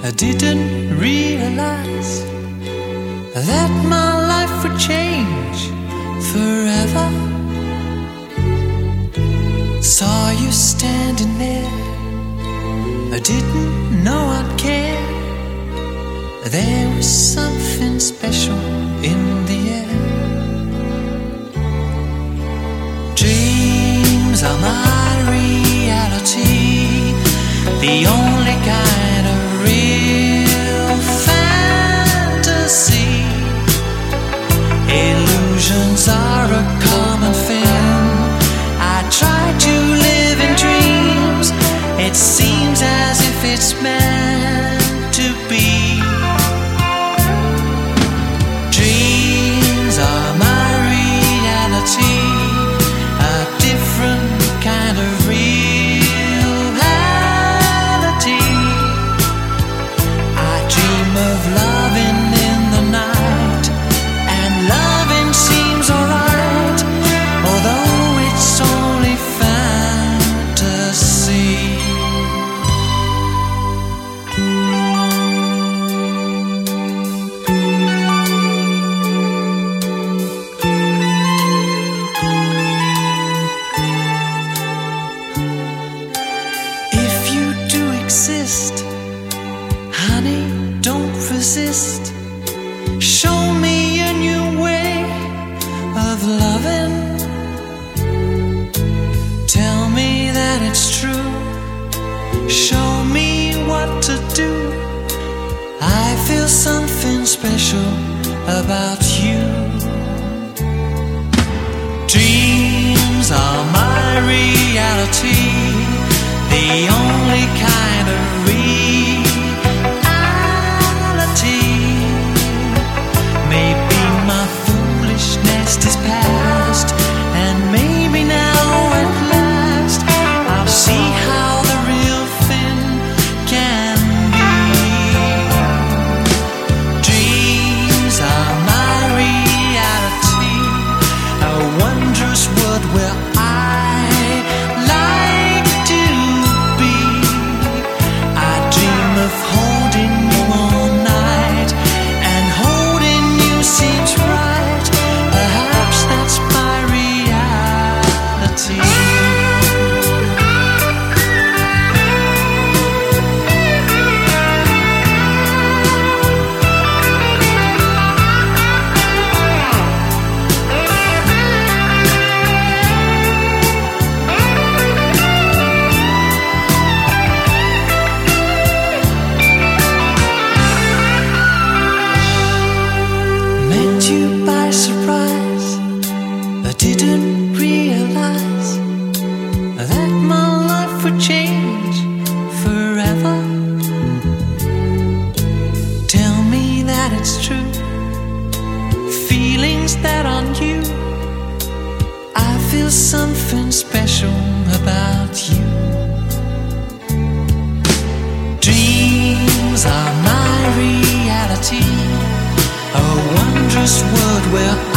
I didn't realize that my life would change forever. Saw you standing there, I didn't know I'd care. There was something special in the air. Dreams are my reality, the only kind of real fantasy. Illusions are a common thing. I try to live in dreams. It seems as if it's meant to be. Dreams are my reality, a different kind of reality. I dream of loving in the night, and loving seems alright, although it's only fantasy. If you do exist, honey, don't resist. Show me a new way of loving. Tell me that it's true. Show me what to do. I feel something special about you. Dreams are my reality, the only kind of reality. Maybe my foolishness is past, and maybe now at last I'll see how the real thing can be. Dreams are my reality, a wondrous world where I like to be. I dream of holding you all night, and holding you seems right. Perhaps that's my reality. Met you by surprise, I didn't realize that my life would change forever. Tell me that it's true, feelings that on you. I feel something special about you. Dreams are my reality, a wondrous world where